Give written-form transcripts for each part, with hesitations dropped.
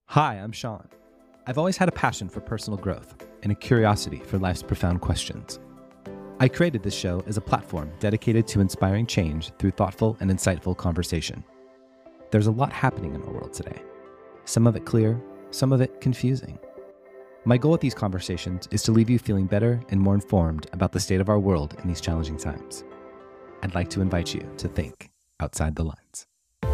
Hi, I'm Sean. I've always had a passion for personal growth and a curiosity for life's profound questions. I created this show as a platform dedicated to inspiring change through thoughtful and insightful conversation. There's a lot happening in our world today. Some of it clear, some of it confusing. My goal with these conversations is to leave you feeling better and more informed about the state of our world in these challenging times. I'd like to invite you to think outside the lines.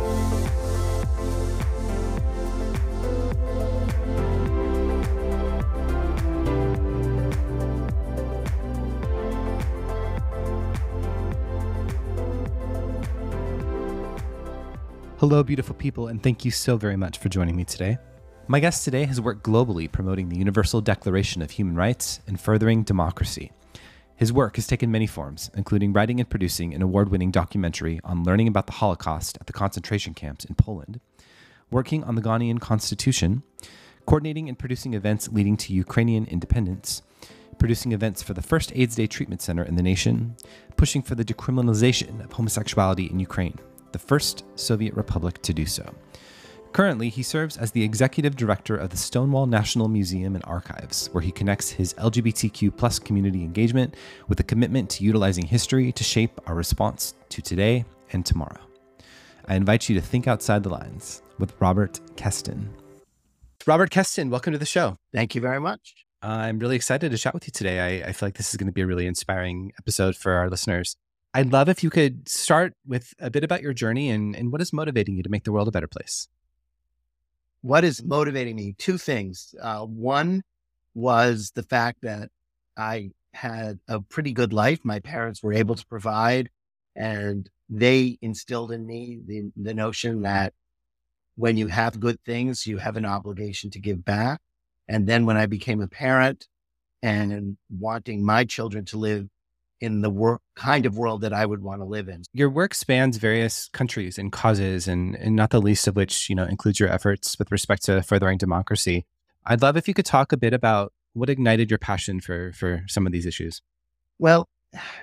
Hello, beautiful people, and thank you so very much for joining me today. My guest today has worked globally promoting the Universal Declaration of Human Rights and furthering democracy. His work has taken many forms, including writing and producing an award-winning documentary on learning about the Holocaust at the concentration camps in Poland, working on the Ghanaian constitution, coordinating and producing events leading to Ukrainian independence, producing events for the first AIDS Day treatment center in the nation, pushing for the decriminalization of homosexuality in Ukraine, the first Soviet republic to do so. Currently, he serves as the executive director of the Stonewall National Museum and Archives, where he connects his LGBTQ+ community engagement with a commitment to utilizing history to shape our response to today and tomorrow. I invite you to think outside the lines with Robert Keston. Robert Keston, welcome to the show. Thank you very much. I'm really excited to chat with you today. I feel like this is going to be a really inspiring episode for our listeners. I'd love if you could start with a bit about your journey and what is motivating you to make the world a better place. What is motivating me? Two things. One was the fact that I had a pretty good life. My parents were able to provide, and they instilled in me the notion that when you have good things, you have an obligation to give back. And then when I became a parent and wanting my children to live in the kind of world that I would want to live in. Your work spans various countries and causes, and not the least of which, includes your efforts with respect to furthering democracy. I'd love if you could talk a bit about what ignited your passion for some of these issues. Well,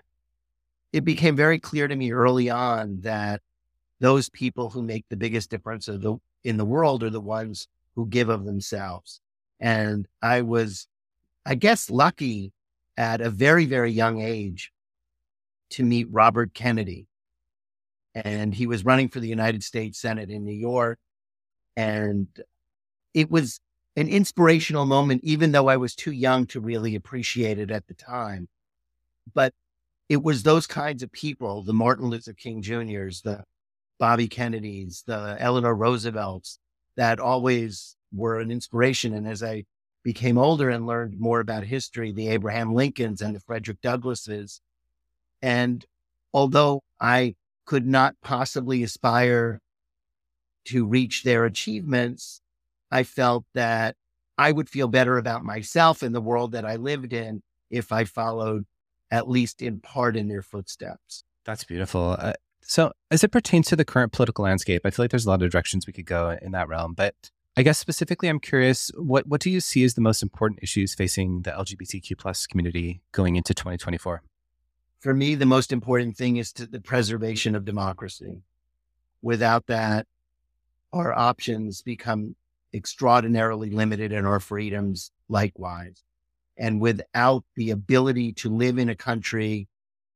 it became very clear to me early on that those people who make the biggest difference in the world are the ones who give of themselves. And I was, I guess, lucky at a very, very young age to meet Robert Kennedy. And he was running for the United States Senate in New York. And it was an inspirational moment, even though I was too young to really appreciate it at the time. But it was those kinds of people, the Martin Luther King Jr.'s, the Bobby Kennedys, the Eleanor Roosevelts, that always were an inspiration. And as I became older and learned more about history, the Abraham Lincolns and the Frederick Douglasses. And although I could not possibly aspire to reach their achievements, I felt that I would feel better about myself and the world that I lived in if I followed, at least in part, in their footsteps. That's beautiful. So as it pertains to the current political landscape, I feel like there's a lot of directions we could go in that realm, but I guess specifically, I'm curious, what do you see as the most important issues facing the LGBTQ+ community going into 2024? For me, the most important thing is the preservation of democracy. Without that, our options become extraordinarily limited and our freedoms likewise. And without the ability to live in a country,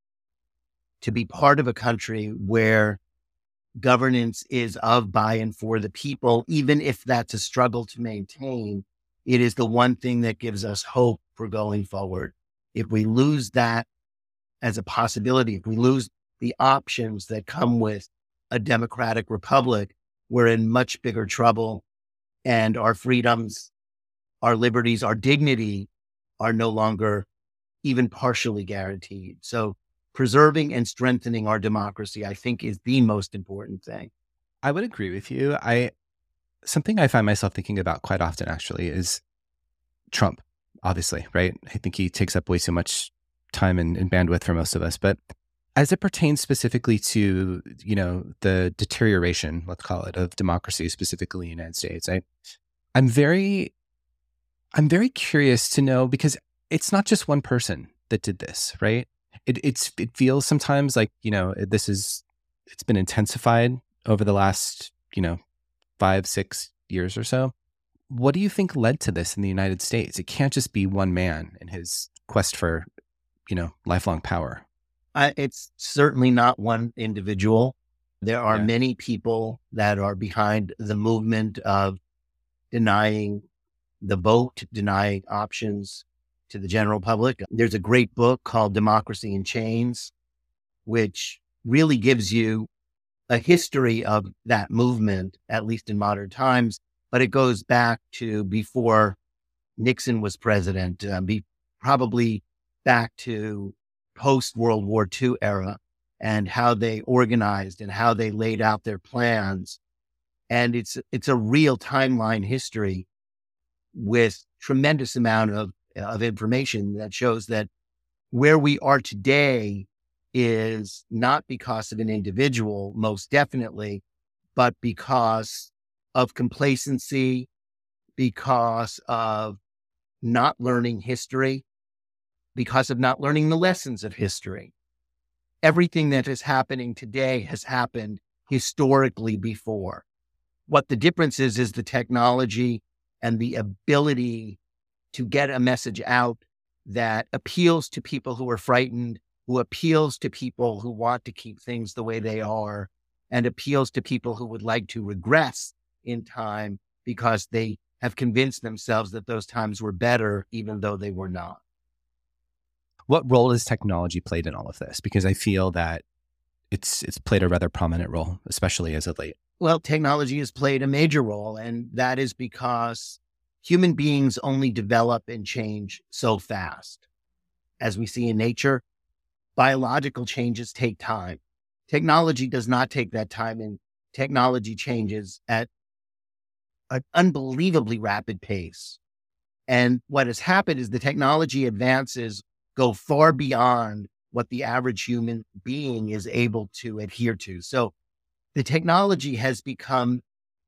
to be part of a country where governance is of, by, and for the people, even if that's a struggle to maintain, it is the one thing that gives us hope for going forward. If we lose that as a possibility, if we lose the options that come with a democratic republic, we're in much bigger trouble, and our freedoms, our liberties, our dignity are no longer even partially guaranteed. So preserving and strengthening our democracy, I think, is the most important thing. I would agree with you. Something I find myself thinking about quite often, actually, is Trump, obviously, right? I think he takes up way too much time and bandwidth for most of us. But as it pertains specifically to, the deterioration, let's call it, of democracy, specifically in the United States, I'm very curious to know, because it's not just one person that did this, right? It feels sometimes like, it's been intensified over the last, 5-6 years or so. What do you think led to this in the United States? It can't just be one man in his quest for, lifelong power. It's certainly not one individual. There are Yeah. many people that are behind the movement of denying the vote, denying options to the general public. There's a great book called Democracy in Chains, which really gives you a history of that movement, at least in modern times, but it goes back to before Nixon was president, probably back to post-World War II era, and how they organized and how they laid out their plans. And it's a real timeline history with tremendous amount of information that shows that where we are today is not because of an individual, most definitely, but because of complacency, because of not learning history, because of not learning the lessons of history. Everything that is happening today has happened historically before. What the difference is the technology and the ability to get a message out that appeals to people who are frightened, who appeals to people who want to keep things the way they are, and appeals to people who would like to regress in time because they have convinced themselves that those times were better, even though they were not. What role has technology played in all of this? Because I feel that it's played a rather prominent role, especially as of late. Well, technology has played a major role, and that is because human beings only develop and change so fast. As we see in nature, biological changes take time. Technology does not take that time, and technology changes at an unbelievably rapid pace. And what has happened is the technology advances go far beyond what the average human being is able to adhere to. So the technology has become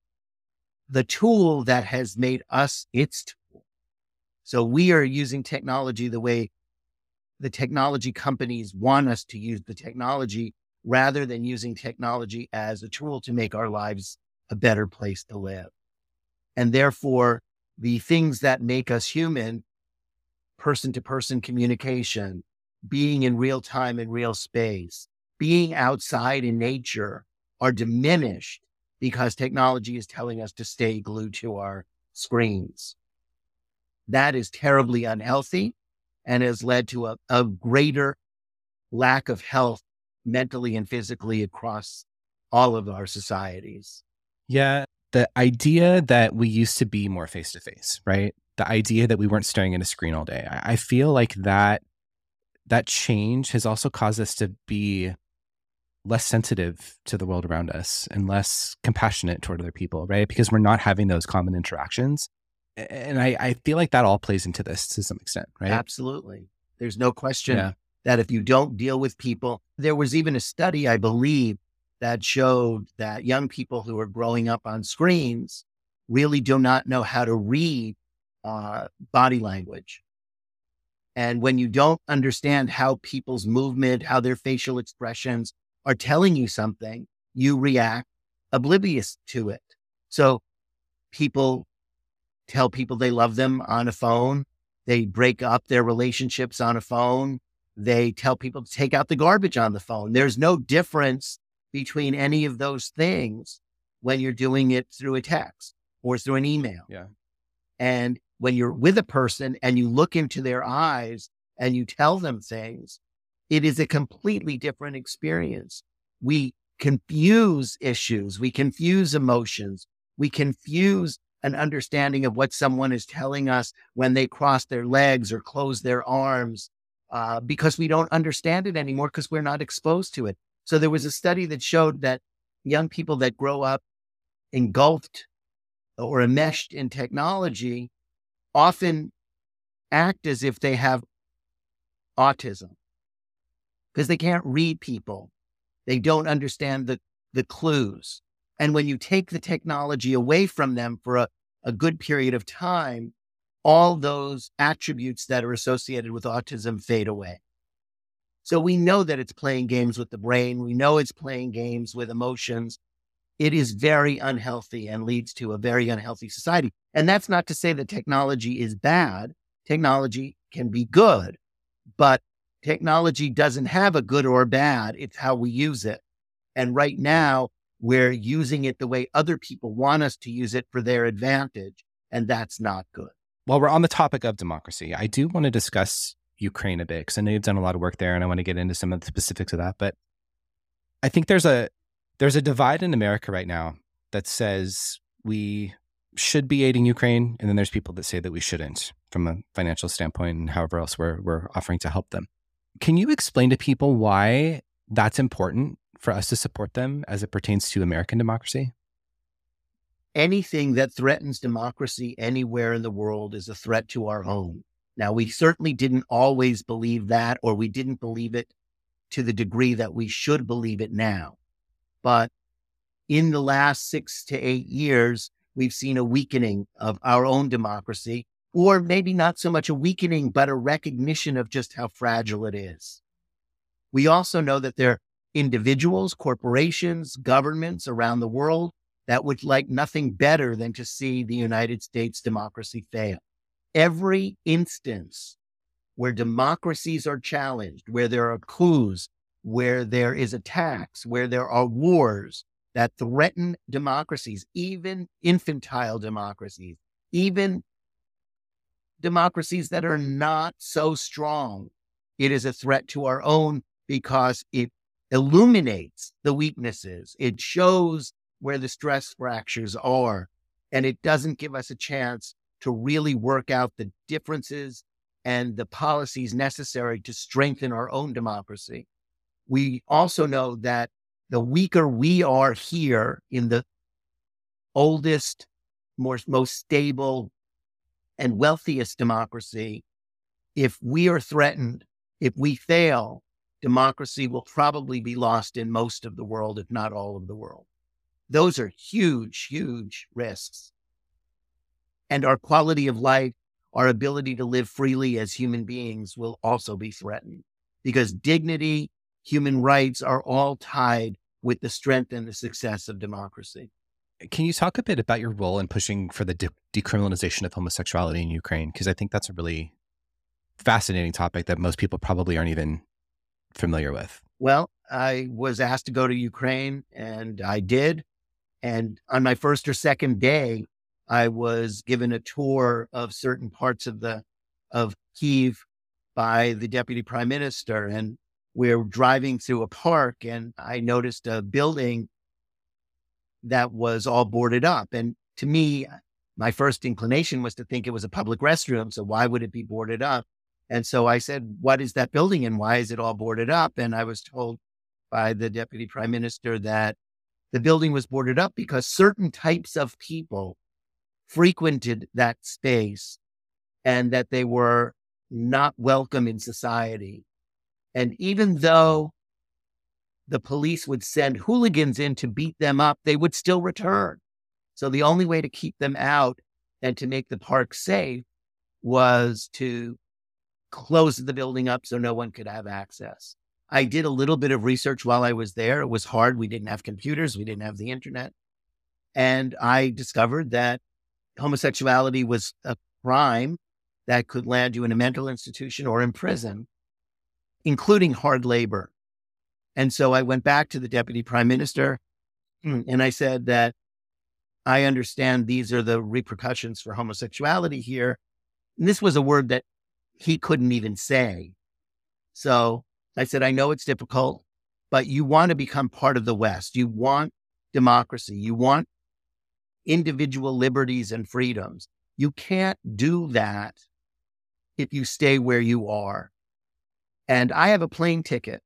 the tool that has made us its tool. So we are using technology the way the technology companies want us to use the technology, rather than using technology as a tool to make our lives a better place to live. And therefore, the things that make us human, person-to-person communication, being in real time and real space, being outside in nature, are diminished because technology is telling us to stay glued to our screens. That is terribly unhealthy and has led to a greater lack of health mentally and physically across all of our societies. Yeah. The idea that we used to be more face to face, right? The idea that we weren't staring at a screen all day. I feel like that change has also caused us to be less sensitive to the world around us and less compassionate toward other people, right? Because we're not having those common interactions. And I feel like that all plays into this to some extent, right? Absolutely. There's no question that if you don't deal with people, there was even a study, I believe, that showed that young people who are growing up on screens really do not know how to read body language. And when you don't understand how people's movement, how their facial expressions are telling you something, you react oblivious to it. So people tell people they love them on a phone. They break up their relationships on a phone. They tell people to take out the garbage on the phone. There's no difference between any of those things when you're doing it through a text or through an email. Yeah. And when you're with a person and you look into their eyes and you tell them things, it is a completely different experience. We confuse issues. We confuse emotions. We confuse an understanding of what someone is telling us when they cross their legs or close their arms, because we don't understand it anymore because we're not exposed to it. So there was a study that showed that young people that grow up engulfed or enmeshed in technology often act as if they have autism because they can't read people. They don't understand the clues. And when you take the technology away from them for a good period of time, all those attributes that are associated with autism fade away. So we know that it's playing games with the brain. We know it's playing games with emotions. it is very unhealthy and leads to a very unhealthy society. And that's not to say that technology is bad. Technology can be good, but technology doesn't have a good or bad. It's how we use it. And right now, we're using it the way other people want us to use it for their advantage. And that's not good. While we're on the topic of democracy, I do want to discuss Ukraine a bit, because I know you've done a lot of work there and I want to get into some of the specifics of that. But I think there's a divide in America right now that says we should be aiding Ukraine, and then there's people that say that we shouldn't from a financial standpoint and however else we're offering to help them. Can you explain to people why that's important for us to support them as it pertains to American democracy? Anything that threatens democracy anywhere in the world is a threat to our own. Now, we certainly didn't always believe that, or we didn't believe it to the degree that we should believe it now. But in the last 6 to 8 years, we've seen a weakening of our own democracy, or maybe not so much a weakening, but a recognition of just how fragile it is. We also know that there are individuals, corporations, governments around the world that would like nothing better than to see the United States democracy fail. Every instance where democracies are challenged, where there are coups, where there is attacks, where there are wars that threaten democracies, even infantile democracies, even democracies that are not so strong, it is a threat to our own because it illuminates the weaknesses. It shows where the stress fractures are, and it doesn't give us a chance to really work out the differences and the policies necessary to strengthen our own democracy. We also know that the weaker we are here in the oldest, most stable, and wealthiest democracy, if we are threatened, if we fail, democracy will probably be lost in most of the world, if not all of the world. Those are huge, huge risks. And our quality of life, our ability to live freely as human beings will also be threatened, because dignity, human rights are all tied with the strength and the success of democracy. Can you talk a bit about your role in pushing for the decriminalization of homosexuality in Ukraine? Because I think that's a really fascinating topic that most people probably aren't even familiar with. Well, I was asked to go to Ukraine, and I did. And on my first or second day, I was given a tour of certain parts of Kyiv by the deputy prime minister. And we're driving through a park, and I noticed a building that was all boarded up. And to me, my first inclination was to think it was a public restroom. So why would it be boarded up? And so I said, what is that building and why is it all boarded up? And I was told by the deputy prime minister that the building was boarded up because certain types of people frequented that space and that they were not welcome in society. And even though the police would send hooligans in to beat them up, they would still return. So the only way to keep them out and to make the park safe was to close the building up so no one could have access. I did a little bit of research while I was there. It was hard. We didn't have computers. We didn't have the internet. And I discovered that homosexuality was a crime that could land you in a mental institution or in prison, including hard labor. And so I went back to the deputy prime minister and I said that I understand these are the repercussions for homosexuality here. And this was a word that he couldn't even say. So I said, I know it's difficult, but you want to become part of the West. You want democracy. You want individual liberties and freedoms. You can't do that if you stay where you are. And I have a plane ticket,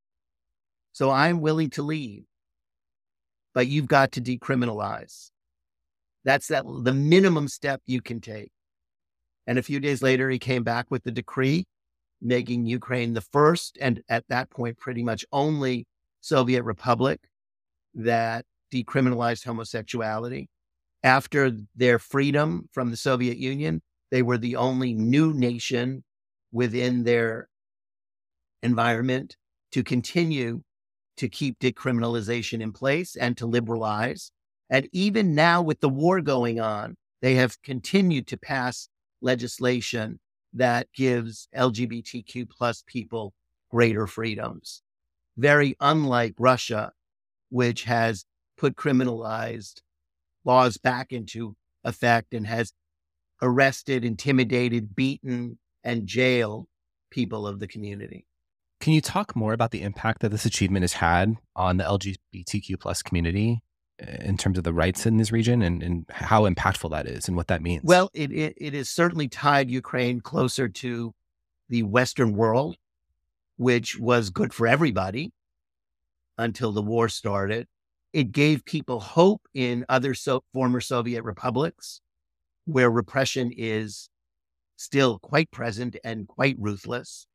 so I'm willing to leave, but you've got to decriminalize. That's the minimum step you can take. And a few days later, he came back with the decree, making Ukraine the first, and at that point, pretty much only Soviet republic that decriminalized homosexuality. After their freedom from the Soviet Union, they were the only new nation within their environment to continue to keep decriminalization in place and to liberalize. And even now with the war going on, they have continued to pass legislation that gives LGBTQ plus people greater freedoms. Very unlike Russia, which has put criminalized laws back into effect and has arrested, intimidated, beaten, and jailed people of the community. Can you talk more about the impact that this achievement has had on the LGBTQ plus community in terms of the rights in this region and how impactful that is and what that means? Well, it has certainly tied Ukraine closer to the Western world, which was good for everybody until the war started. It gave people hope in other former Soviet republics where repression is still quite present and quite ruthless.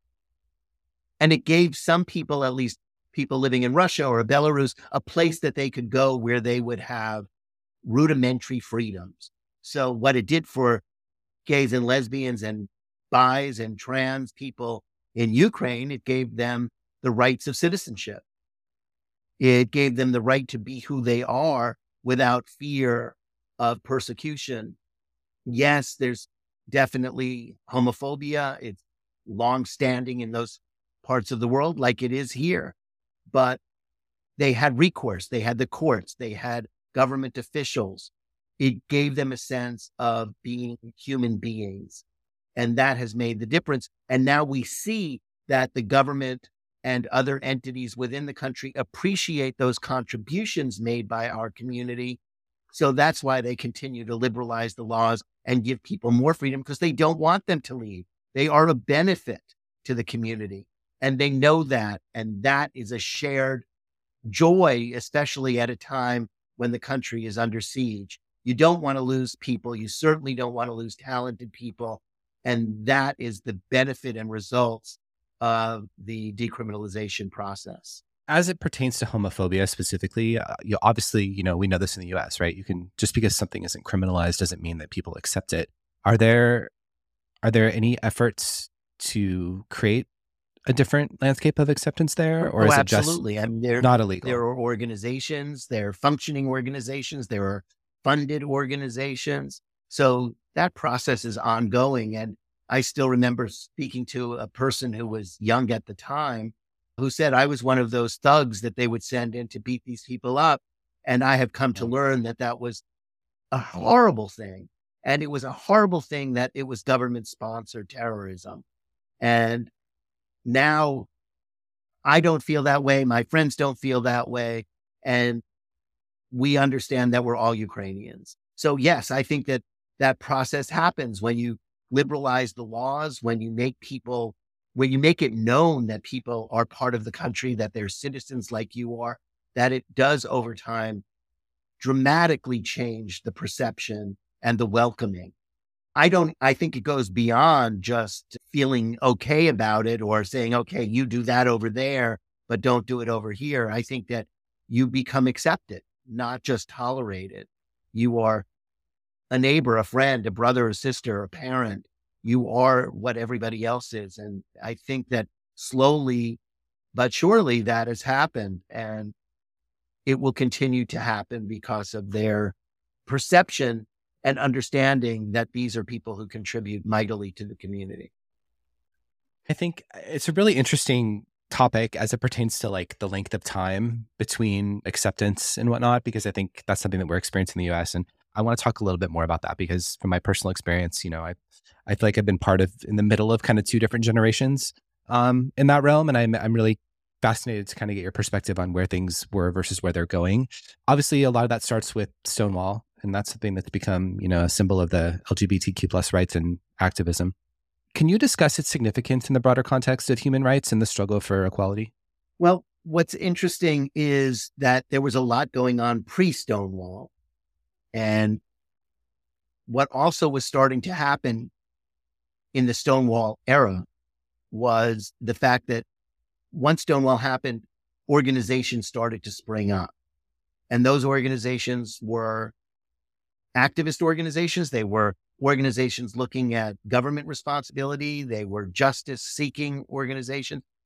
And it gave some people, at least people living in Russia or Belarus, a place that they could go where they would have rudimentary freedoms. So what it did for gays and lesbians and bis and trans people in Ukraine, it gave them the rights of citizenship. It gave them the right to be who they are without fear of persecution. Yes, there's definitely homophobia. It's longstanding in those parts of the world like it is here. But they had recourse. They had the courts. They had government officials. It gave them a sense of being human beings. And that has made the difference. And now we see that the government and other entities within the country appreciate those contributions made by our community. So that's why they continue to liberalize the laws and give people more freedom, because they don't want them to leave. They are a benefit to the community. And they know that. And that is a shared joy, especially at a time when the country is under siege. You don't want to lose people. You certainly don't want to lose talented people. And that is the benefit and results of the decriminalization process. As it pertains to homophobia specifically, obviously, we know this in the US, right? You can, just because something isn't criminalized doesn't mean that people accept it. Are there any efforts to create a different landscape of acceptance there? Or is absolutely. it just not illegal? There are organizations, there are functioning organizations, there are funded organizations. So that process is ongoing. And I still remember speaking to a person who was young at the time who said I was one of those thugs that they would send in to beat these people up. And I have come to learn that that was a horrible thing. And it was a horrible thing that it was government-sponsored terrorism. And now I don't feel that way. My friends don't feel that way. And we understand that we're all Ukrainians. So yes, I think that that process happens when you liberalize the laws, when you make it known that people are part of the country, that they're citizens like you are, that it does over time dramatically change the perception and the welcoming. I think it goes beyond just feeling okay about it or saying, okay, you do that over there, but don't do it over here. I think that you become accepted, not just tolerated. You are a neighbor, a friend, a brother, a sister, a parent. You are what everybody else is. And I think that slowly but surely that has happened, and it will continue to happen because of their perception and understanding that these are people who contribute mightily to the community. I think it's a really interesting topic as it pertains to like the length of time between acceptance and whatnot, because I think that's something that we're experiencing in the US. And I want to talk a little bit more about that because from my personal experience, I feel like I've been in the middle of kind of two different generations in that realm. And I'm really fascinated to kind of get your perspective on where things were versus where they're going. Obviously, a lot of that starts with Stonewall, and that's something that's become, a symbol of the LGBTQ plus rights and activism. Can you discuss its significance in the broader context of human rights and the struggle for equality? Well, what's interesting is that there was a lot going on pre-Stonewall. And what also was starting to happen in the Stonewall era was the fact that once Stonewall happened, organizations started to spring up. And those organizations were activist organizations. They were organizations looking at government responsibility. They were justice-seeking organizations.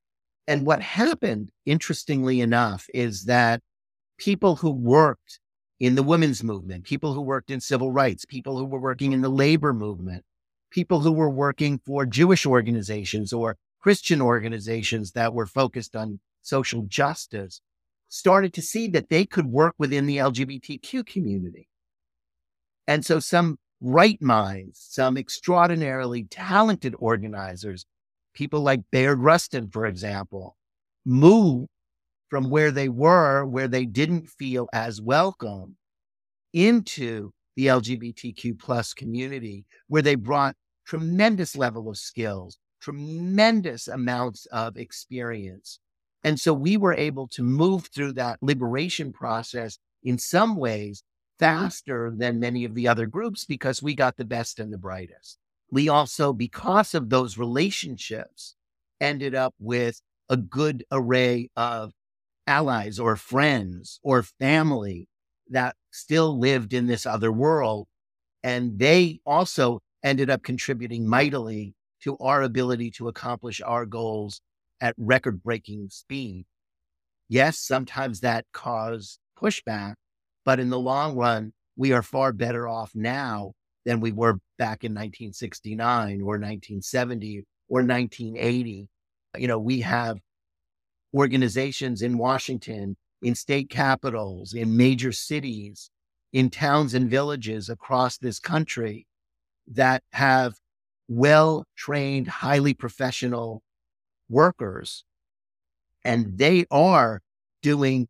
And what happened, interestingly enough, is that people who worked in the women's movement, people who worked in civil rights, people who were working in the labor movement, people who were working for Jewish organizations or Christian organizations that were focused on social justice, started to see that they could work within the LGBTQ community. And so some right minds, some extraordinarily talented organizers, people like Bayard Rustin, for example, moved from where they were, where they didn't feel as welcome, into the LGBTQ plus community, where they brought tremendous level of skills, tremendous amounts of experience. And so we were able to move through that liberation process in some ways faster than many of the other groups because we got the best and the brightest. We also, because of those relationships, ended up with a good array of allies or friends or family that still lived in this other world. And they also ended up contributing mightily to our ability to accomplish our goals at record-breaking speed. Yes, sometimes that caused pushback, but in the long run, we are far better off now than we were back in 1969 or 1970 or 1980. We have organizations in Washington, in state capitals, in major cities, in towns and villages across this country that have well-trained, highly professional workers. And they are doing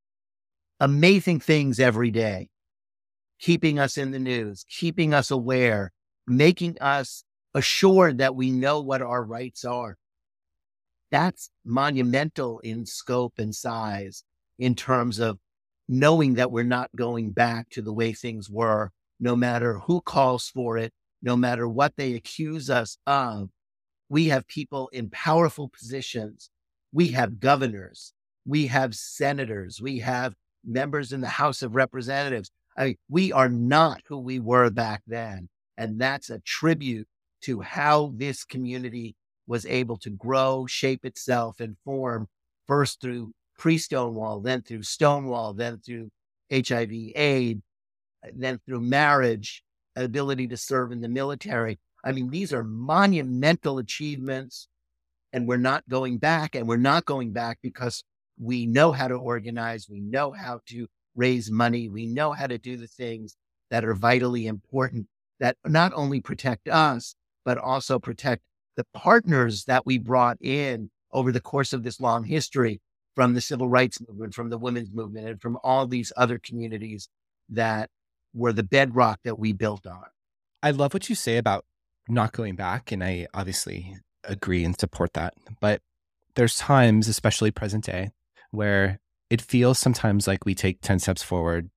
amazing things every day, keeping us in the news, keeping us aware, making us assured that we know what our rights are. That's monumental in scope and size in terms of knowing that we're not going back to the way things were, no matter who calls for it, no matter what they accuse us of. We have people in powerful positions. We have governors. We have senators. We have members in the House of Representatives. I mean, we are not who we were back then. And that's a tribute to how this community was able to grow, shape itself, and form first through pre-Stonewall, then through Stonewall, then through HIV/AIDS, then through marriage, ability to serve in the military. I mean, these are monumental achievements, and we're not going back. And we're not going back because we know how to organize. We know how to raise money. We know how to do the things that are vitally important that not only protect us, but also protect the partners that we brought in over the course of this long history from the civil rights movement, from the women's movement, and from all these other communities that were the bedrock that we built on. I love what you say about not going back, and I obviously agree and support that. But there's times, especially present day, where it feels sometimes like we take 10 steps forward,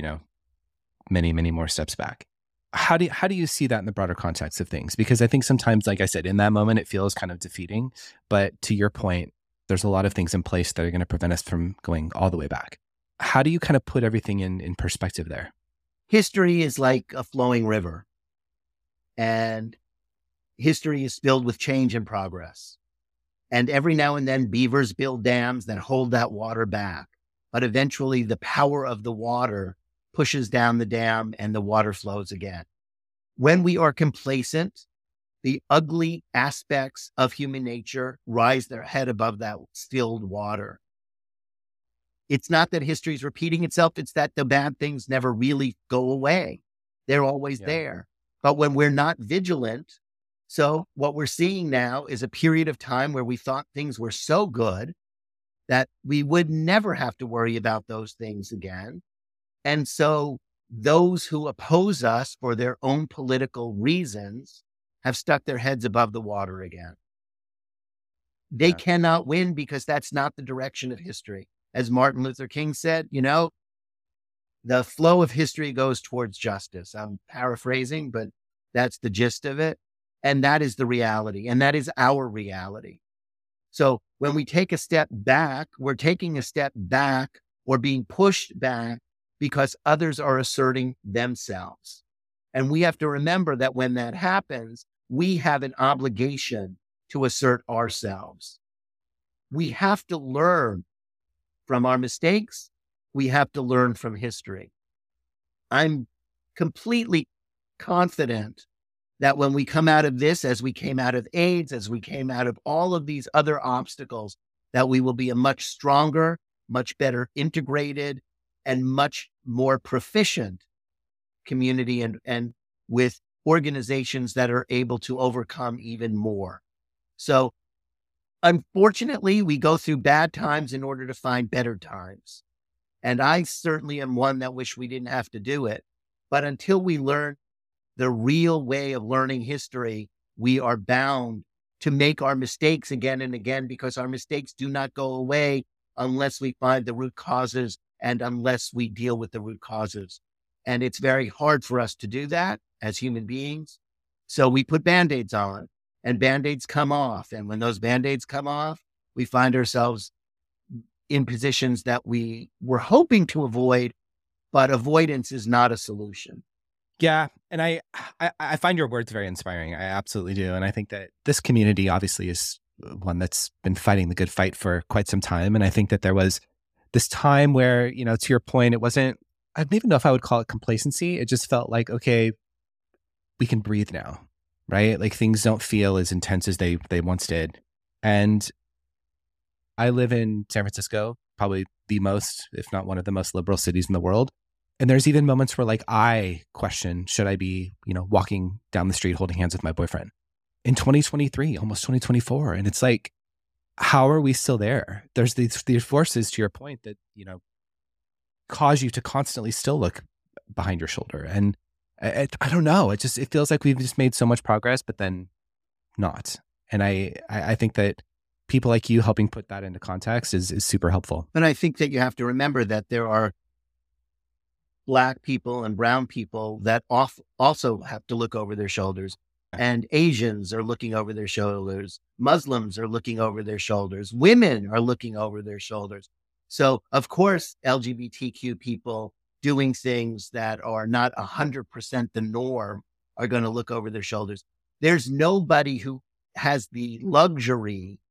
many, many more steps back. How do you see that in the broader context of things? Because I think sometimes, like I said, in that moment, it feels kind of defeating. But to your point, there's a lot of things in place that are going to prevent us from going all the way back. How do you kind of put everything in perspective there? History is like a flowing river, and history is filled with change and progress. And every now and then, beavers build dams that hold that water back. But eventually, the power of the water pushes down the dam and the water flows again. When we are complacent, the ugly aspects of human nature rise their head above that stilled water. It's not that history is repeating itself. It's that the bad things never really go away. They're always there. But when we're not vigilant, so what we're seeing now is a period of time where we thought things were so good that we would never have to worry about those things again. And so those who oppose us for their own political reasons have stuck their heads above the water again. They cannot win because that's not the direction of history. As Martin Luther King said, the flow of history goes towards justice. I'm paraphrasing, but that's the gist of it. And that is the reality. And that is our reality. So when we take a step back, we're taking a step back or being pushed back because others are asserting themselves. And we have to remember that when that happens, we have an obligation to assert ourselves. we have to learn from our mistakes. We have to learn from history. I'm completely confident that when we come out of this, as we came out of AIDS, as we came out of all of these other obstacles, that we will be a much stronger, much better integrated, and much more proficient community, and with organizations that are able to overcome even more. So unfortunately, we go through bad times in order to find better times. And I certainly am one that wish we didn't have to do it. But until we learn the real way of learning history, we are bound to make our mistakes again and again, because our mistakes do not go away unless we find the root causes and unless we deal with the root causes. And it's very hard for us to do that as human beings. So we put Band-Aids on, and Band-Aids come off. And when those Band-Aids come off, we find ourselves in positions that we were hoping to avoid, but avoidance is not a solution. Yeah. And I find your words very inspiring. I absolutely do. And I think that this community obviously is one that's been fighting the good fight for quite some time. And I think that there was this time where, you know, to your point, it wasn't, I don't even know if I would call it complacency. It just felt like, okay, we can breathe now, right? Like things don't feel as intense as they once did. And I live in San Francisco, probably the most, if not one of the most liberal cities in the world. And there's even moments where like I question, should I be, you know, walking down the street holding hands with my boyfriend in 2023, almost 2024. And it's like, how are we still there? There's these forces, to your point, that, you know, cause you to constantly still look behind your shoulder. And I don't know. It feels like we've just made so much progress, but then not. And I think that people like you helping put that into context is super helpful. And I think that you have to remember that there are Black people and brown people that also have to look over their shoulders. And Asians are looking over their shoulders. Muslims are looking over their shoulders. Women are looking over their shoulders. So, of course, LGBTQ people doing things that are not 100% the norm are going to look over their shoulders. There's nobody who has the luxury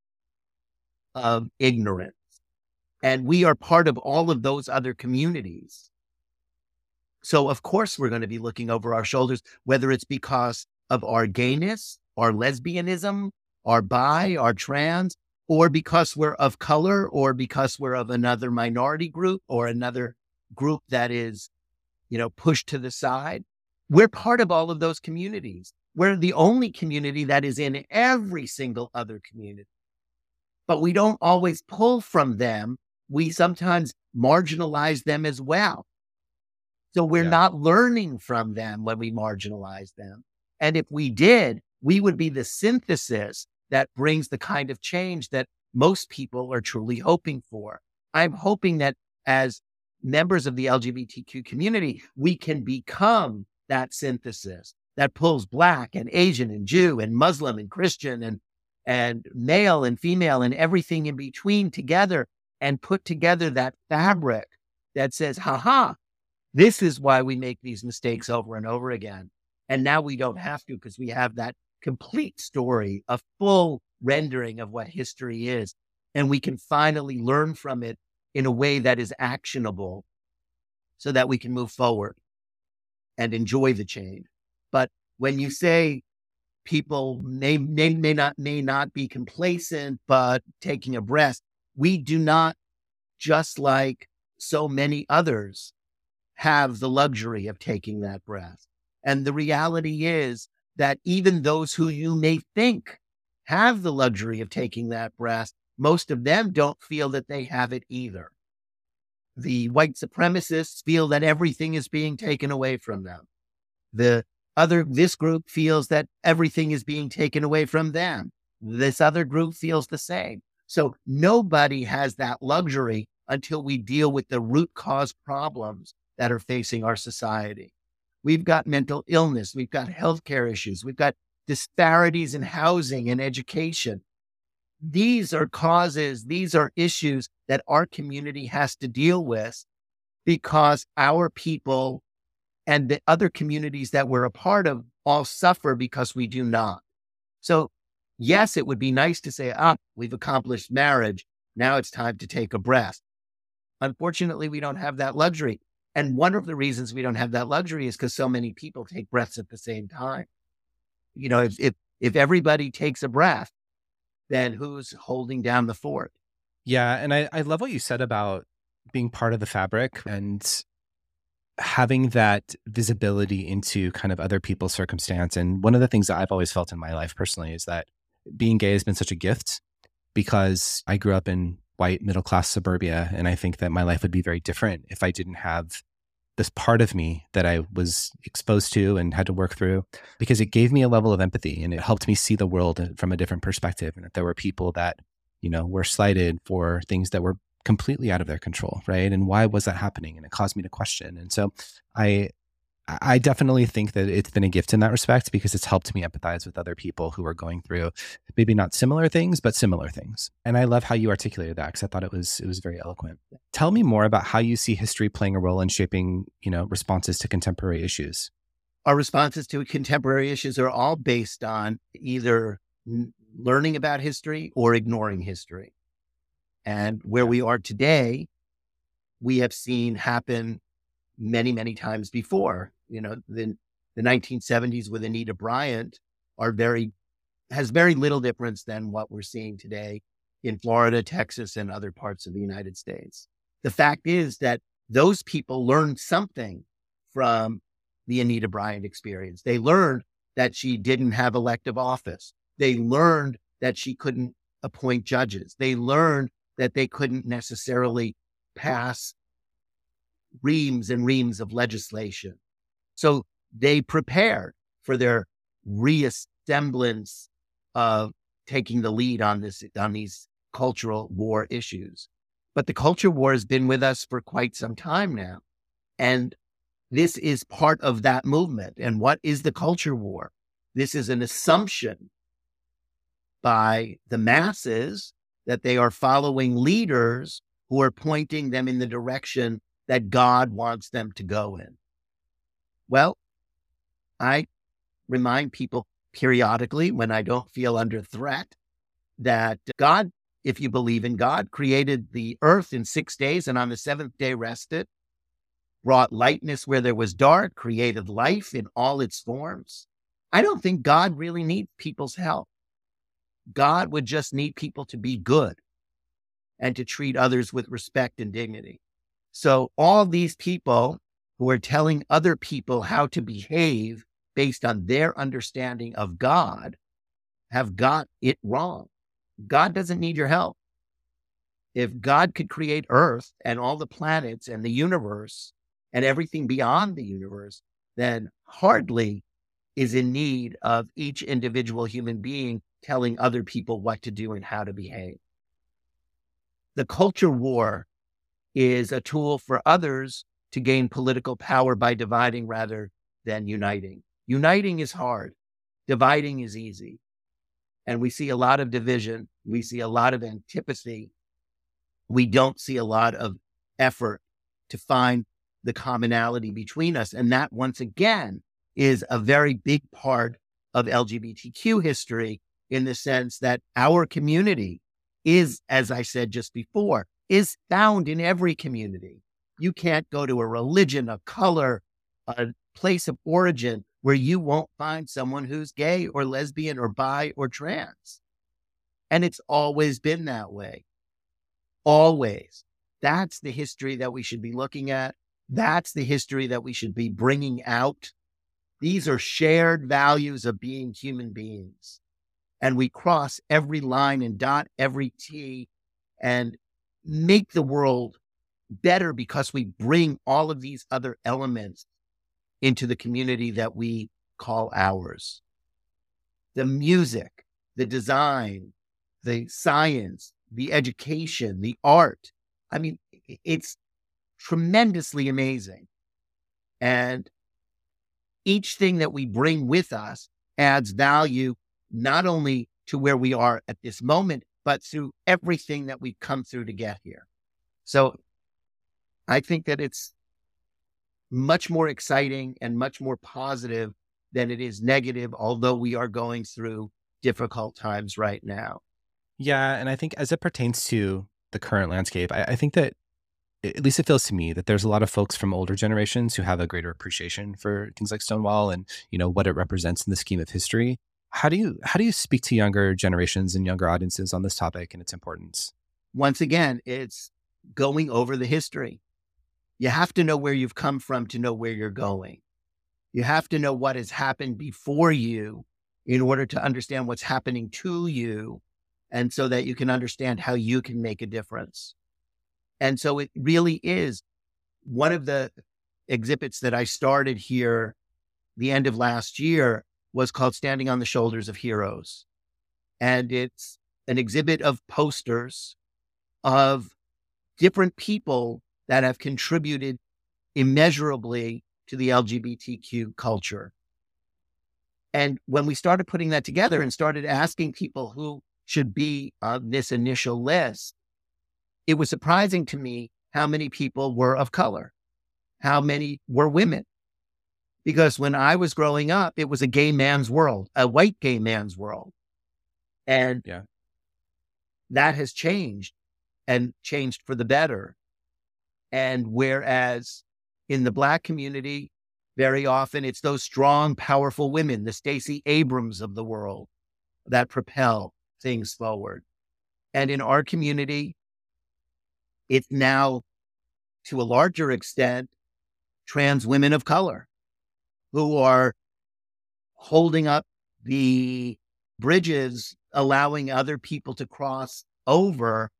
of ignorance. And we are part of all of those other communities. So, of course, we're going to be looking over our shoulders, whether it's because of our gayness, our lesbianism, our bi, our trans, or because we're of color, or because we're of another minority group or another group that is, you know, pushed to the side. We're part of all of those communities. We're the only community that is in every single other community. But we don't always pull from them. We sometimes marginalize them as well. So we're not learning from them when we marginalize them. And if we did, we would be the synthesis that brings the kind of change that most people are truly hoping for. I'm hoping that as members of the LGBTQ community, we can become that synthesis that pulls Black and Asian and Jew and Muslim and Christian and male and female and everything in between together, and put together that fabric that says, haha, this is why we make these mistakes over and over again. And now we don't have to, because we have that complete story, a full rendering of what history is. And we can finally learn from it in a way that is actionable so that we can move forward and enjoy the change. But when you say people may not be complacent, but taking a breath, we do not, just like so many others, have the luxury of taking that breath. And the reality is that even those who you may think have the luxury of taking that breath, most of them don't feel that they have it either. The white supremacists feel that everything is being taken away from them. This group feels that everything is being taken away from them. This other group feels the same. So nobody has that luxury until we deal with the root cause problems that are facing our society. We've got mental illness. We've got healthcare issues. We've got disparities in housing and education. These are causes, these are issues that our community has to deal with, because our people and the other communities that we're a part of all suffer because we do not. So Yes, it would be nice to say, we've accomplished marriage. Now it's time to take a breath. Unfortunately, we don't have that luxury. And one of the reasons we don't have that luxury is because so many people take breaths at the same time. If everybody takes a breath, then who's holding down the fort? Yeah. And I love what you said about being part of the fabric and having that visibility into kind of other people's circumstance. And one of the things that I've always felt in my life personally is that being gay has been such a gift because I grew up in white middle class suburbia. And I think that my life would be very different if I didn't have this part of me that I was exposed to and had to work through, because it gave me a level of empathy and it helped me see the world from a different perspective. And that there were people that, were slighted for things that were completely out of their control. Right. And why was that happening? And it caused me to question. And so I definitely think that it's been a gift in that respect because it's helped me empathize with other people who are going through maybe not similar things, but similar things. And I love how you articulated that because I thought it was very eloquent. Tell me more about how you see history playing a role in shaping, responses to contemporary issues. Our responses to contemporary issues are all based on either learning about history or ignoring history. And where we are today, we have seen happen many, many times before. The 1970s with Anita Bryant has very little difference than what we're seeing today in Florida, Texas, and other parts of the United States. The fact is that those people learned something from the Anita Bryant experience. They learned that she didn't have elective office. They learned that she couldn't appoint judges. They learned that they couldn't necessarily pass reams and reams of legislation. So they prepared for their reassemblance of taking the lead on these cultural war issues. But the culture war has been with us for quite some time now. And this is part of that movement. And what is the culture war? This is an assumption by the masses that they are following leaders who are pointing them in the direction that God wants them to go in. Well, I remind people periodically when I don't feel under threat that God, if you believe in God, created the earth in 6 days and on the seventh day rested, brought lightness where there was dark, created life in all its forms. I don't think God really needs people's help. God would just need people to be good and to treat others with respect and dignity. So all these people who are telling other people how to behave based on their understanding of God have got it wrong. God doesn't need your help. If God could create Earth and all the planets and the universe and everything beyond the universe, then hardly is in need of each individual human being telling other people what to do and how to behave. The culture war is a tool for others to gain political power by dividing rather than uniting. Uniting is hard. Dividing is easy. And we see a lot of division. We see a lot of antipathy. We don't see a lot of effort to find the commonality between us. And that, once again, is a very big part of LGBTQ history in the sense that our community is, as I said just before, is found in every community. You can't go to a religion, a color, a place of origin where you won't find someone who's gay or lesbian or bi or trans. And it's always been that way. Always. That's the history that we should be looking at. That's the history that we should be bringing out. These are shared values of being human beings. And we cross every line and dot every T and make the world better because we bring all of these other elements into the community that we call ours. The music, the design, the science, the education, the art. I mean, it's tremendously amazing. And each thing that we bring with us adds value, not only to where we are at this moment, but through everything that we've come through to get here. So I think that it's much more exciting and much more positive than it is negative, although we are going through difficult times right now. Yeah. And I think as it pertains to the current landscape, I think that at least it feels to me that there's a lot of folks from older generations who have a greater appreciation for things like Stonewall and, what it represents in the scheme of history. How do you speak to younger generations and younger audiences on this topic and its importance? Once again, it's going over the history. You have to know where you've come from to know where you're going. You have to know what has happened before you in order to understand what's happening to you, and so that you can understand how you can make a difference. And so it really is one of the exhibits that I started here the end of last year was called Standing on the Shoulders of Heroes. And it's an exhibit of posters of different people that have contributed immeasurably to the LGBTQ culture. And when we started putting that together and started asking people who should be on this initial list, it was surprising to me how many people were of color, how many were women. Because when I was growing up, it was a gay man's world, a white gay man's world. And Yeah. that has changed and changed for the better. And whereas in the Black community, very often it's those strong, powerful women, the Stacey Abrams of the world, that propel things forward. And in our community, it's now, to a larger extent, trans women of color who are holding up the bridges, allowing other people to cross over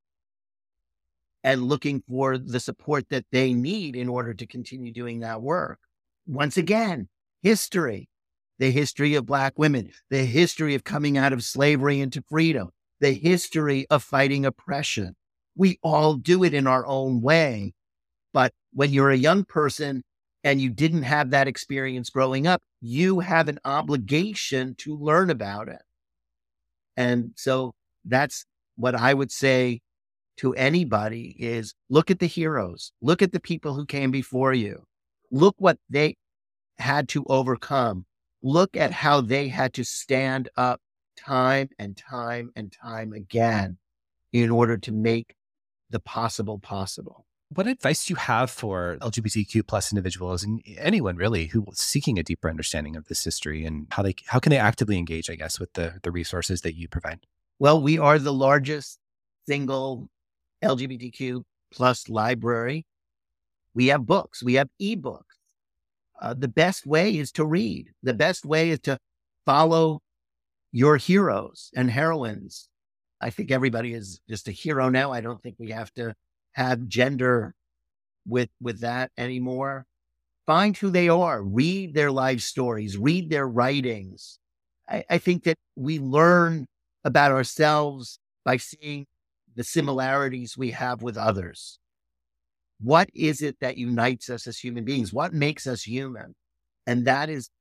and looking for the support that they need in order to continue doing that work. Once again, history, the history of Black women, the history of coming out of slavery into freedom, the history of fighting oppression. We all do it in our own way. But when you're a young person and you didn't have that experience growing up, you have an obligation to learn about it. And so that's what I would say to anybody is look at the heroes, look at the people who came before you, look what they had to overcome, look at how they had to stand up time and time and time again in order to make the possible possible. What advice do you have for LGBTQ plus individuals and anyone really who is seeking a deeper understanding of this history and how can they actively engage, I guess, with the resources that you provide? Well, we are the largest single LGBTQ plus library. We have books, we have ebooks. The best way is to read. The best way is to follow your heroes and heroines. I think everybody is just a hero now. I don't think we have to have gender with that anymore. Find who they are, read their life stories, read their writings. I think that we learn about ourselves by seeing the similarities we have with others. What is it that unites us as human beings? What makes us human? And that is,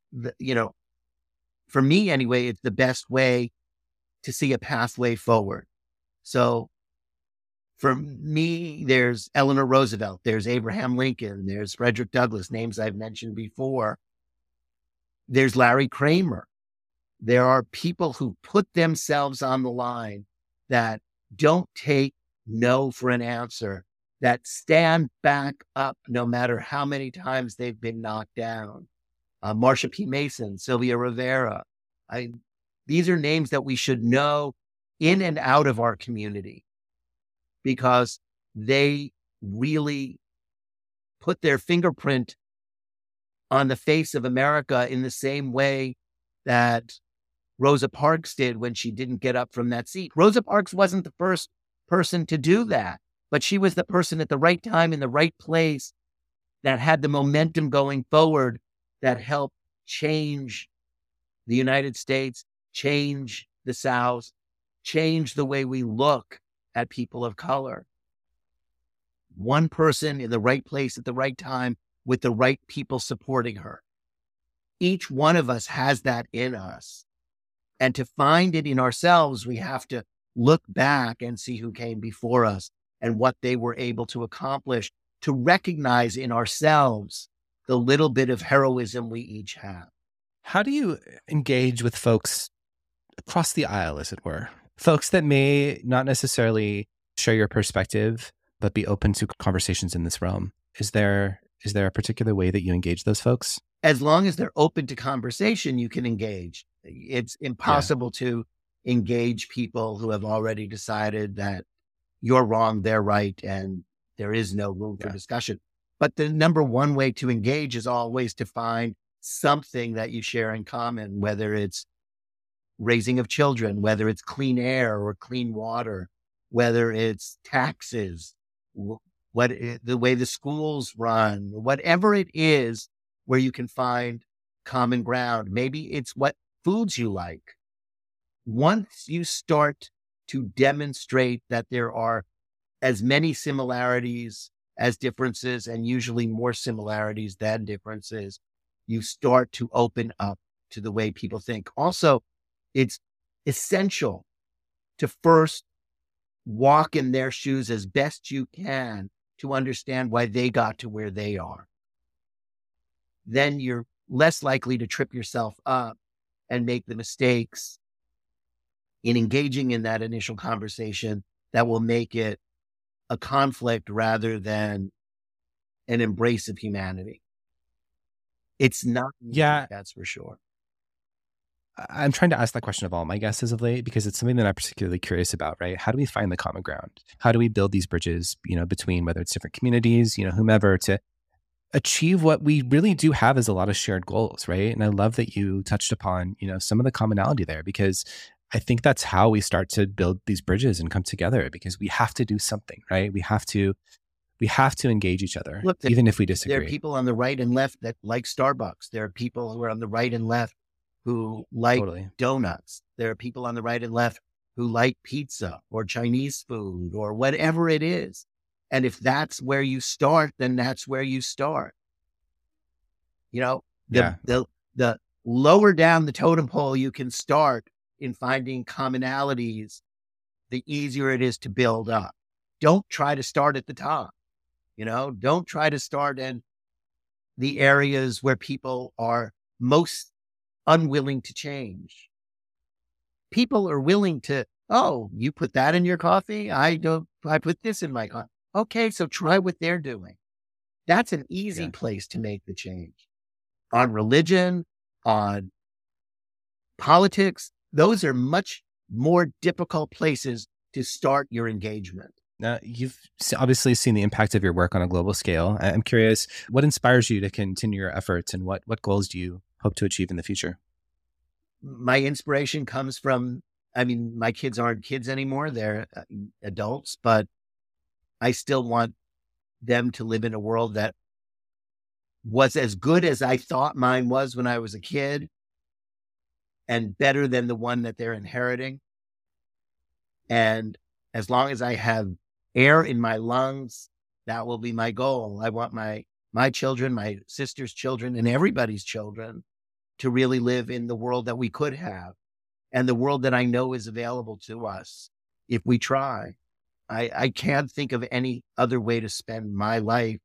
for me anyway, it's the best way to see a pathway forward. So for me, there's Eleanor Roosevelt, there's Abraham Lincoln, there's Frederick Douglass, names I've mentioned before. There's Larry Kramer. There are people who put themselves on the line that don't take no for an answer, that stand back up no matter how many times they've been knocked down. Marsha P. Mason, Sylvia Rivera. These are names that we should know in and out of our community because they really put their fingerprint on the face of America in the same way that Rosa Parks did when she didn't get up from that seat. Rosa Parks wasn't the first person to do that, but she was the person at the right time in the right place that had the momentum going forward that helped change the United States, change the South, change the way we look at people of color. One person in the right place at the right time with the right people supporting her. Each one of us has that in us. And to find it in ourselves, we have to look back and see who came before us and what they were able to accomplish, to recognize in ourselves the little bit of heroism we each have. How do you engage with folks across the aisle, as it were, folks that may not necessarily share your perspective, but be open to conversations in this realm. Is there a particular way that you engage those folks? As long as they're open to conversation, you can engage. It's Yeah. impossible to engage people who have already decided that you're wrong, they're right, and there is no room for Yeah. discussion. But the number one way to engage is always to find something that you share in common, whether it's raising of children, whether it's clean air or clean water, whether it's taxes, the way the schools run, whatever it is where you can find common ground. Maybe it's what foods you like. Once you start to demonstrate that there are as many similarities as differences, and usually more similarities than differences, you start to open up to the way people think. Also, it's essential to first walk in their shoes as best you can to understand why they got to where they are. Then you're less likely to trip yourself up and make the mistakes in engaging in that initial conversation that will make it a conflict rather than an embrace of humanity. It's not easy, Yeah. that's for sure. I'm trying to ask that question of all my guests as of late because it's something that I'm particularly curious about, right? How do we find the common ground? How do we build these bridges, between whether it's different communities, whomever, to achieve what we really do have as a lot of shared goals, right? And I love that you touched upon, some of the commonality there because I think that's how we start to build these bridges and come together because we have to do something, right? We have to engage each other, Look, even if we there are disagree. people on the right and left that like Starbucks. There are people who are on the right and left who like Totally. donuts. There are people on the right and left who like pizza or Chinese food or whatever it is. And if that's where you start, then that's where you start. You know, the Yeah. the lower down the totem pole you can start in finding commonalities, the easier it is to build up. Don't try to start at the top. Don't try to start in the areas where people are most unwilling to change. People are willing to, oh, you put that in your coffee? I don't, I put this in my coffee. Okay, so try what they're doing. That's an easy Yeah. place to make the change. On religion, on politics, those are much more difficult places to start your engagement. Now, you've obviously seen the impact of your work on a global scale. I'm curious, what inspires you to continue your efforts and what goals do you hope to achieve in the future? My inspiration comes from, I mean, my kids aren't kids anymore. They're adults, but I still want them to live in a world that was as good as I thought mine was when I was a kid and better than the one that they're inheriting. And as long as I have air in my lungs, that will be my goal. I want my children, my sister's children, and everybody's children to really live in the world that we could have and the world that I know is available to us if we try. I can't think of any other way to spend my life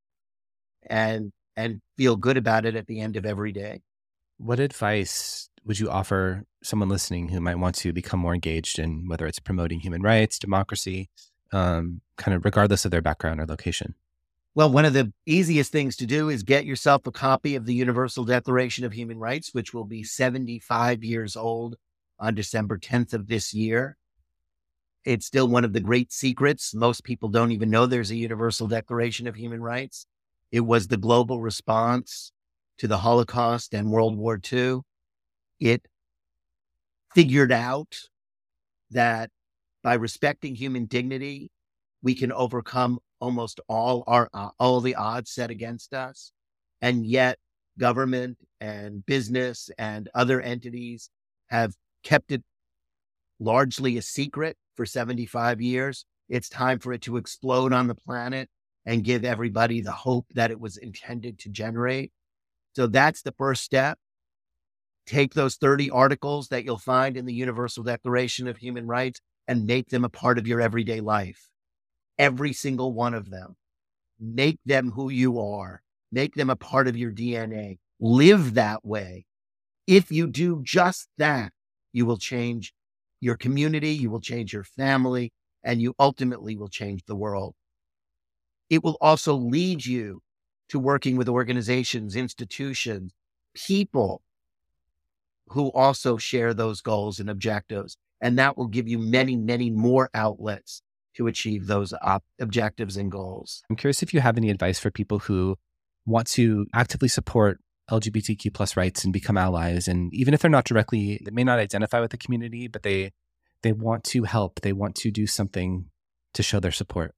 and feel good about it at the end of every day. What advice would you offer someone listening who might want to become more engaged in whether it's promoting human rights, democracy, kind of regardless of their background or location? Well, one of the easiest things to do is get yourself a copy of the Universal Declaration of Human Rights, which will be 75 years old on December 10th of this year. It's still one of the great secrets. Most people don't even know there's a Universal Declaration of Human Rights. It was the global response to the Holocaust and World War II. It figured out that by respecting human dignity, we can overcome almost all the odds set against us. And yet government and business and other entities have kept it largely a secret for 75 years. It's time for it to explode on the planet and give everybody the hope that it was intended to generate. So that's the first step. Take those 30 articles that you'll find in the Universal Declaration of Human Rights and make them a part of your everyday life. Every single one of them. Make them who you are. Make them a part of your DNA. Live that way. If you do just that, You will change your community, you will change your family, and you ultimately will change the world. It will also lead you to working with organizations, institutions, people who also share those goals and objectives. And that will give you many, many more outlets to achieve those objectives and goals. I'm curious if you have any advice for people who want to actively support LGBTQ plus rights and become allies. And even if they're not directly, they may not identify with the community, but they want to help. They want to do something to show their support.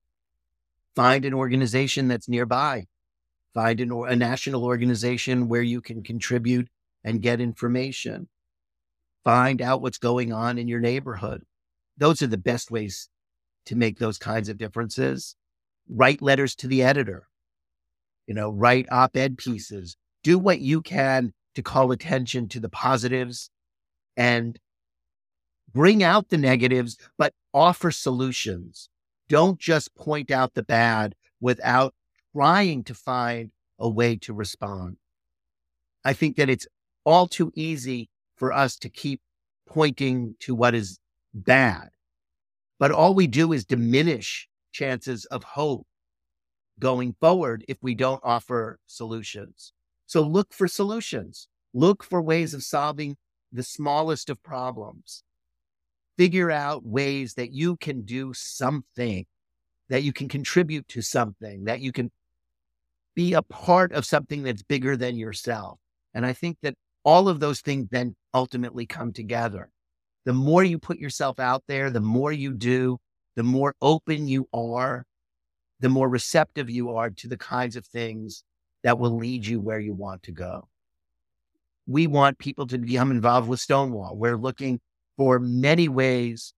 Find an organization that's nearby. Find a national organization where you can contribute and get information. Find out what's going on in your neighborhood. Those are the best ways to make those kinds of differences. Write letters to the editor, write op-ed pieces. Do what you can to call attention to the positives and bring out the negatives, but offer solutions. Don't just point out the bad without trying to find a way to respond. I think that it's all too easy for us to keep pointing to what is bad, but all we do is diminish chances of hope going forward if we don't offer solutions. So look for solutions. Look for ways of solving the smallest of problems. Figure out ways that you can do something, that you can contribute to something, that you can be a part of something that's bigger than yourself. And I think that all of those things then ultimately come together. The more you put yourself out there, the more you do, the more open you are, the more receptive you are to the kinds of things that will lead you where you want to go. We want people to become involved with Stonewall. We're looking for many ways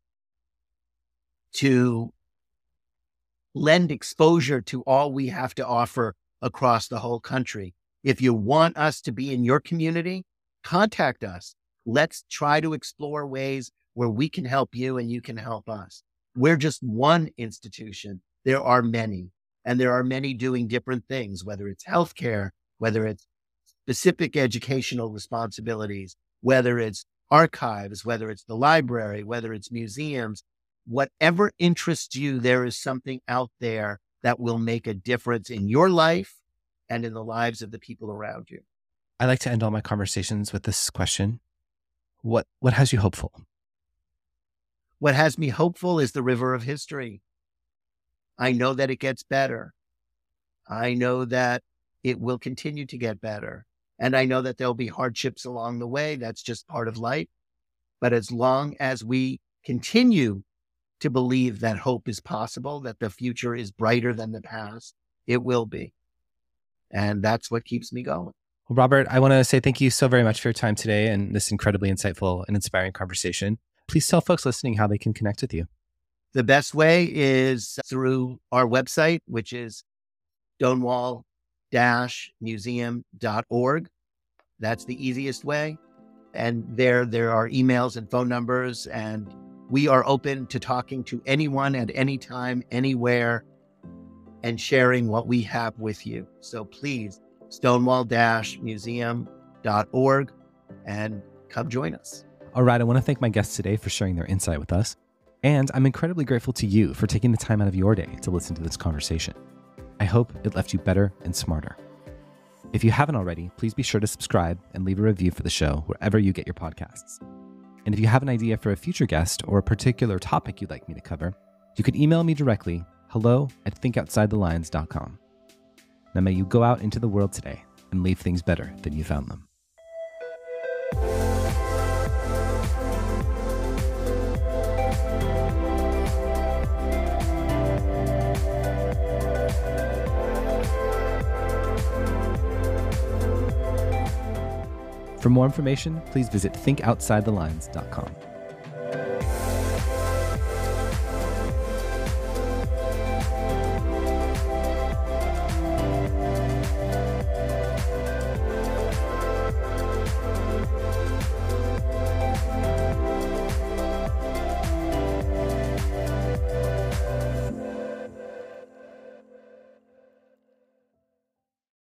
to lend exposure to all we have to offer across the whole country. If you want us to be in your community, contact us. Let's try to explore ways where we can help you and you can help us. We're just one institution. There are many, and there are many doing different things, whether it's healthcare, whether it's specific educational responsibilities, whether it's archives, whether it's the library, whether it's museums. Whatever interests you, there is something out there that will make a difference in your life and in the lives of the people around you. I like to end all my conversations with this question. What has you hopeful? What has me hopeful is the river of history. I know that it gets better. I know that it will continue to get better. And I know that there'll be hardships along the way. That's just part of life. But as long as we continue to believe that hope is possible, that the future is brighter than the past, it will be. And that's what keeps me going. Well, Robert, I want to say thank you so very much for your time today and this incredibly insightful and inspiring conversation. Please tell folks listening how they can connect with you. The best way is through our website, which is stonewall-museum.org. That's the easiest way. And there are emails and phone numbers, and we are open to talking to anyone at any time, anywhere, and sharing what we have with you. So please, stonewall-museum.org, and come join us. All right. I want to thank my guests today for sharing their insight with us. And I'm incredibly grateful to you for taking the time out of your day to listen to this conversation. I hope it left you better and smarter. If you haven't already, please be sure to subscribe and leave a review for the show wherever you get your podcasts. And if you have an idea for a future guest or a particular topic you'd like me to cover, you can email me directly, hello@thinkoutside-the-lines.com. Now may you go out into the world today and leave things better than you found them. For more information, please visit thinkoutside-the-lines.com.